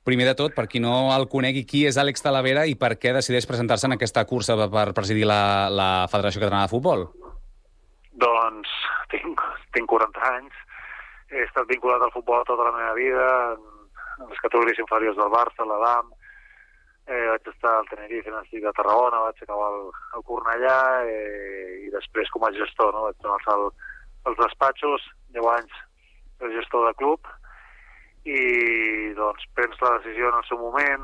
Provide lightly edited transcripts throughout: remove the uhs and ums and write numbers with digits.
Primer de tot, per qui no el conegui, qui és Àlex Talavera i per què decideix presentar-se en aquesta cursa per presidir la Federació Catalana de Futbol? Doncs tinc 40 anys, he estat vinculat al futbol tota la meva vida, en les categories inferiors del Barça, l'Adam, vaig estar al Tenerife, en el Lliga de Tarragona, vaig acabar al Cornellà i després com a gestor, no? Vaig donar els despatxos, 10 anys de gestor de club i doncs prens la decisió en el seu moment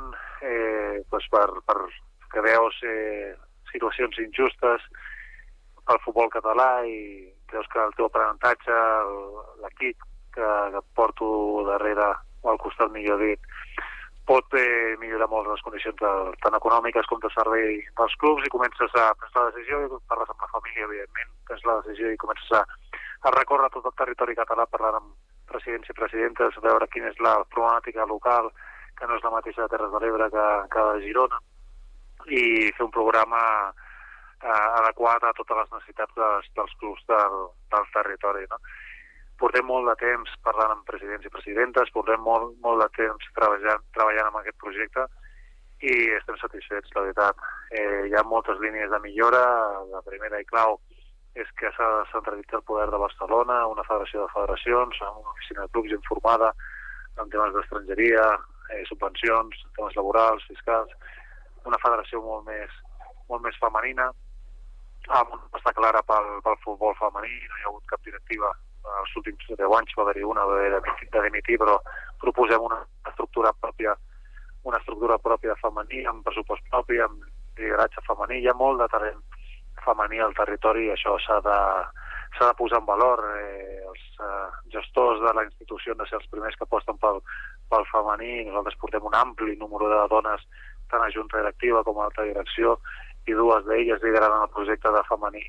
perquè veus situacions injustes pel futbol català i creus que el teu aprenentatge, l'equip que porto darrere o al costat, millor dit, pot millorar molt les condicions tant econòmiques com de servei dels clubs i comences a prendre la decisió i parles amb la família, evidentment, prens la decisió i comences a recórrer tot el territori català parlant amb presidents i presidentes, a veure quina és la problemàtica local, que no és la mateixa de Terres de l'Ebre que de Girona, i fer un programa adequat a totes les necessitats dels clubs del territori, no? Portem molt de temps parlant amb presidents i presidentes, portem molt de temps treballant amb aquest projecte i estem satisfets, la veritat. Hi ha moltes línies de millora. La primera i clau és que s'ha de centralitzar el poder de Barcelona, una federació de federacions, una oficina de clubs informada en temes d'estrangeria, subvencions, temes laborals, fiscals, una federació molt més femenina, amb una aposta clara pel futbol femení. No hi ha hagut cap directiva. Els últims 10 anys va haver-hi una, va haver de dimitir, però proposem una estructura pròpia femení, amb pressupost propi, amb lideratge femení. Hi ha molt de talent femení al territori i això s'ha de posar en valor. Els gestors de la institució han de ser els primers que aposten pel femení. Nosaltres portem un ampli número de dones tant a junta directiva com a alta direcció i dues d'elles lideraran el projecte de femení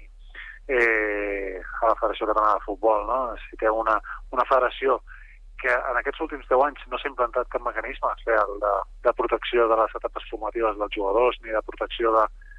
a la Federació Catalana de Futbol, no? Necessitem una federació que en aquests últims 10 anys no s'ha implantat cap mecanisme real de protecció de les etapes formatives dels jugadors ni de protecció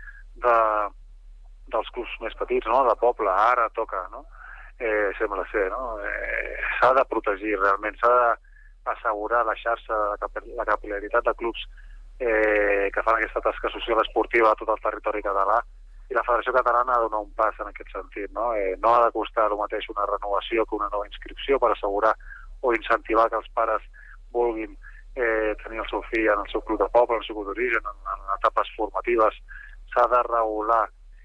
dels clubs més petits, no? De poble, ara toca, no? Sembla ser, no? S'ha de protegir realment, s'ha d'assegurar la xarxa, la capil·laritat de clubs que fan aquesta tasca social esportiva a tot el territori català. I la Federació Catalana ha de donar un pas en aquest sentit, no? No ha de costar el mateix una renovació que una nova inscripció per assegurar o incentivar que els pares vulguin tenir el seu fill en el seu club de poble, en el seu club d'origen, en etapes formatives. S'ha de regular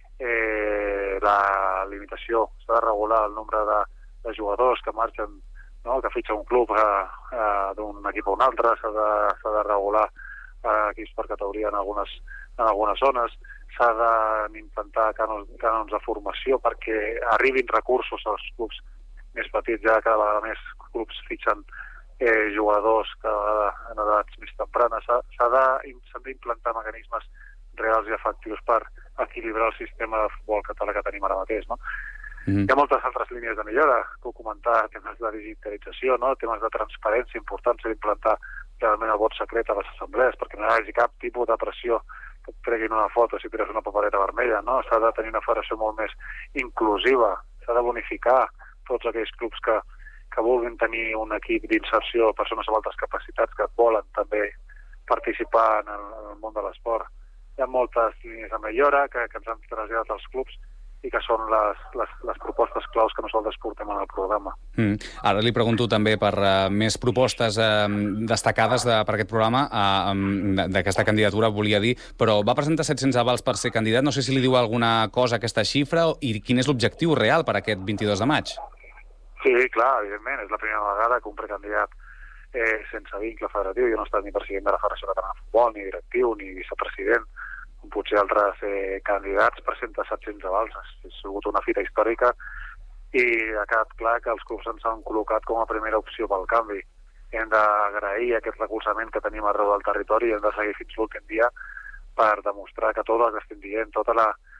la limitació, s'ha de regular el nombre de jugadors que marxen, no? Que fitxa un club d'un equip a un altre, s'ha de regular equips per categoria en algunes zones. S'ha d'implantar cànons de formació perquè arribin recursos als clubs més petits, ja cada vegada més clubs fitxen jugadors en edats més tempranes. S'han d'implantar mecanismes reals i efectius per equilibrar el sistema de futbol català que tenim ara mateix, no? Hi ha moltes altres línies de millora, puc comentar temes de digitalització, no? Temes de transparència importants, s'ha d'implantar realment el vot secret a les assemblees perquè no hi hagi cap tipus de pressió que et treguin una foto si tires una papereta vermella, no? S'ha de tenir una federació molt més inclusiva, s'ha de bonificar tots aquells clubs que vulguin tenir un equip d'inserció, persones amb altres capacitats que volen també participar en el món de l'esport. Hi ha moltes línies de millora que ens han traslladat als clubs i que són les propostes claus que nosaltres portem en el programa. Ara li pregunto també per més propostes destacades per aquest programa, d'aquesta candidatura, volia dir, però va presentar 700 avals per ser candidat. No sé si li diu alguna cosa aquesta xifra i quin és l'objectiu real per aquest 22 de maig. Sí, clar, evidentment. És la primera vegada que un precandidat sense vincle federatiu, jo no he estat ni president de la Federació Catalana de Futbol, ni directiu, ni vicepresident, potser altres candidats presenten 700 avals. Ha sigut una fita històrica i ha quedat clar que els clubs ens han col·locat com a primera opció pel canvi. Hem d'agrair aquest recolzament que tenim arreu del territori i hem de seguir fins l'últim dia per demostrar que tot el que estem dient, tota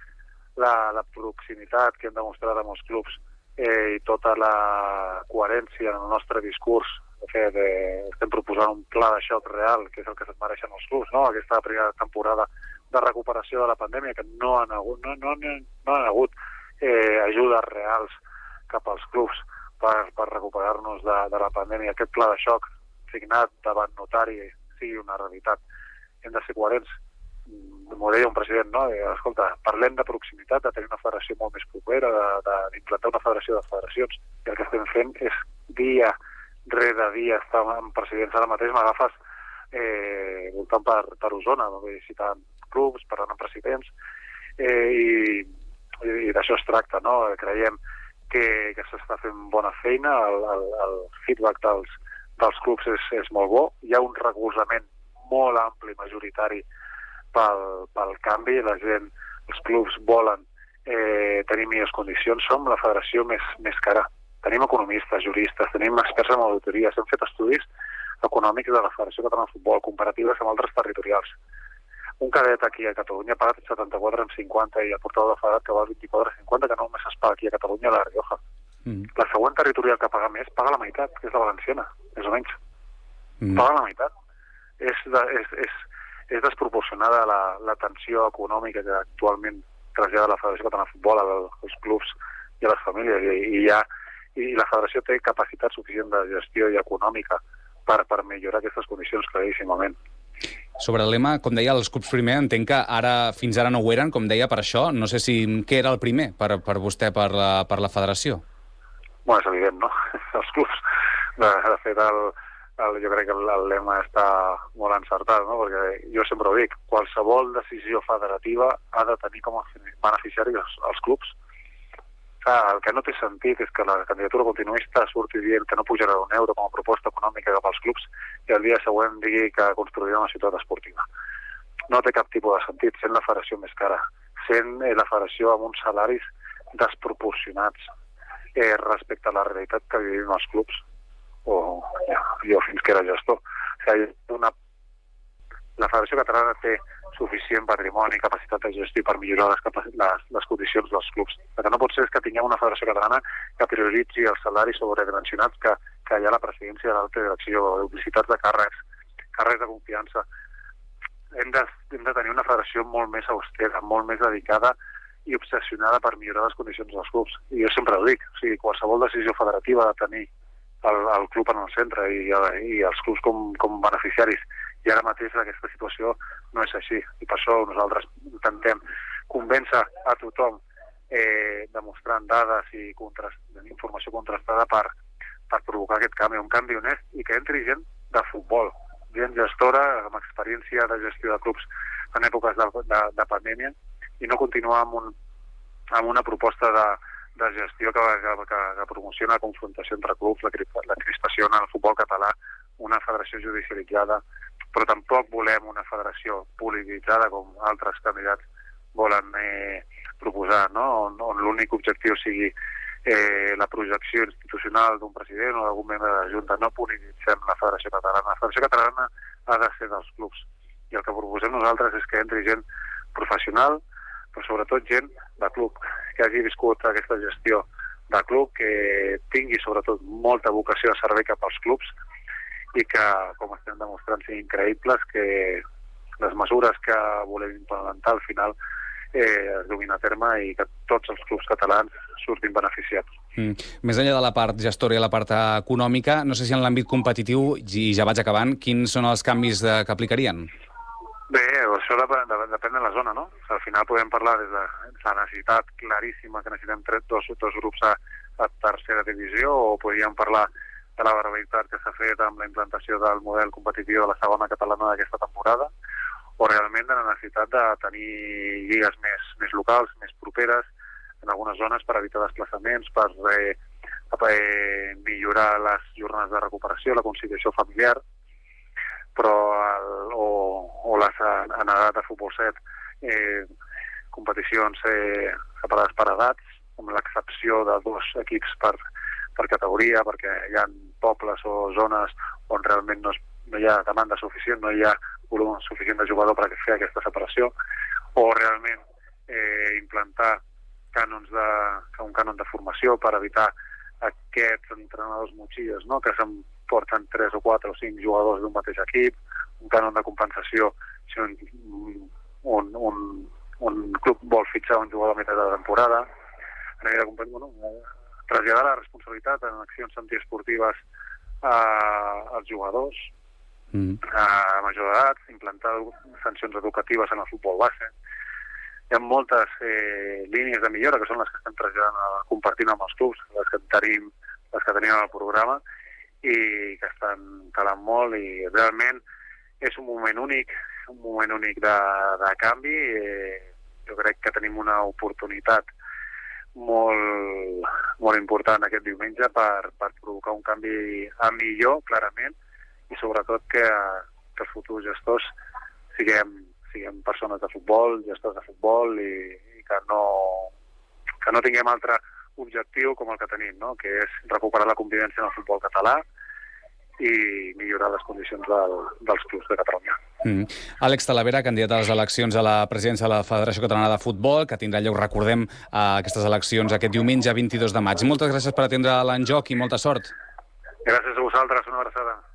la proximitat que hem demostrat amb els clubs i tota la coherència en el nostre discurs, de fet, estem proposant un pla de xoc real, que és el que se'n mereixen els clubs, no? Aquesta primera temporada de recuperació de la pandèmia, que no han hagut ajudes reals cap als clubs per recuperar-nos de la pandèmia. Aquest pla de xoc signat davant notari sigui una realitat. Hem de ser coherents. M'ho deia un president, no? Escolta, parlem de proximitat, de tenir una federació molt més propera, d'implantar una federació de federacions. I el que estem fent és dia rere dia estar amb presidents. Ara mateix m'agafes voltant per Osona, visitant clubs, parlant amb presidents, i d'això es tracta, no? Creiem que s'està fent bona feina, el feedback dels clubs és molt bo, hi ha un recolzament molt ampli, majoritari, pel canvi, la gent, els clubs volen tenir millors condicions, som la federació més cara. Tenim economistes, juristes, tenim experts en auditories, hem fet estudis econòmics de la Federació Catalana de Futbol, comparatives amb altres territorials. Un cadet aquí a Catalunya paga 74,50 i el portador de federat que val 24,50, que només es paga aquí a Catalunya, a la Rioja. La següent territorial que paga més paga la meitat, que és la valenciana, més o menys. Paga la meitat. És desproporcionada la tensió econòmica que actualment trasllada la Federació Catalana de Futbol als clubs i a les famílies, i la Federació té capacitat suficient de gestió i econòmica per millorar aquestes condicions claríssimament. Sobre el lema, com deia, els clubs primer, entenc que fins ara no ho eren, com deia, per això. No sé què era el primer per vostè, per la Federació. Bueno, és evident, no? Els clubs. De fet, jo crec que el lema està molt encertat, no? Perquè jo sempre ho dic, qualsevol decisió federativa ha de tenir com a beneficiari els clubs. El que no té sentit és que la candidatura continuista surti dient que no pujarà un euro com a proposta econòmica cap als clubs i el dia següent digui que construirà una ciutat esportiva. No té cap tipus de sentit, sent la federació més cara, sent la federació amb uns salaris desproporcionats respecte a la realitat que vivim els clubs, o jo fins que era gestor. La Federació Catalana té suficient patrimoni i capacitat de gestió per millorar les condicions dels clubs. El que no pot ser és que tinguem una Federació Catalana que prioritzi els salaris sobredimensionats que hi ha a la presidència de l'alta direcció, duplicitats de càrrecs de confiança. Hem de tenir una federació molt més austera, molt més dedicada i obsessionada per millorar les condicions dels clubs. I jo sempre ho dic, qualsevol decisió federativa ha de tenir el club en el centre i els clubs com beneficiaris. I ara mateix aquesta situació no és així. I per això nosaltres intentem convèncer a tothom demostrant dades i informació contrastada per provocar aquest canvi, un canvi honest, i que entri gent de futbol, gent gestora amb experiència de gestió de clubs en èpoques de pandèmia, i no continuar amb una proposta de gestió que promociona la confrontació entre clubs, la crispació en el futbol català, una federació judicialitzada, però tampoc volem una federació polititzada com altres candidats volen proposar, no? On l'únic objectiu sigui la projecció institucional d'un president o d'algun membre de la Junta. No polititzem la Federació Catalana. La Federació Catalana ha de ser dels clubs. I el que proposem nosaltres és que entri gent professional, però sobretot gent de club, que hagi viscut aquesta gestió de club, que tingui sobretot molta vocació de servei cap als clubs i que, com estem demostrant, siguin creïbles, que les mesures que volem implementar al final es duguin a terme i que tots els clubs catalans surtin beneficiats. Més enllà de la part gestora i la part econòmica, no sé si en l'àmbit competitiu, i ja vaig acabant, quins són els canvis que aplicarien? Bé, això depèn de la zona, no? Al final podem parlar des de la necessitat claríssima que necessitem dos grups a tercera divisió, o podríem parlar de la barbaritat que s'ha fet amb la implantació del model competitiu de la segona catalana d'aquesta temporada, o realment de la necessitat de tenir lligues més locals, més properes, en algunes zones per evitar desplaçaments, per millorar les jornades de recuperació, la conciliació familiar, però o les en edat de futbol 7, competicions separades per edats, amb l'excepció de 2 equips per categoria, perquè hi ha pobles o zones on realment no hi ha demanda suficient, no hi ha volum suficient de jugador per fer aquesta separació, o realment implantar un cànon de formació per evitar aquests entrenadors motxilles, no? Que s'emporten 3 o 4 o 5 jugadors d'un mateix equip, un cànon de compensació si un club vol fitxar un jugador a meitat de la temporada, traslladar la responsabilitat en accions antiesportives als jugadors, a major d'edat, implantar sancions educatives en el futbol base. Hi ha moltes línies de millora que són les que estem traslladant, compartint amb els clubs, les que tenim al programa, i que estan calant molt, i realment és un moment únic de canvi. Jo crec que tenim una oportunitat molt important aquest diumenge per provocar un canvi a millor, clarament, i sobretot que els futurs gestors siguem persones de futbol, gestors de futbol, i que no tinguem altre objectiu com el que tenim, no? Que és recuperar la convivència en el futbol català i millorar les condicions dels clubs de Catalunya. Àlex Talavera, candidat a les eleccions a la presidència de la Federació Catalana de Futbol, que tindrà lloc, recordem, aquestes eleccions aquest diumenge 22 de maig. Moltes gràcies per atendre l'enjoc i molta sort. Gràcies a vosaltres, una abraçada.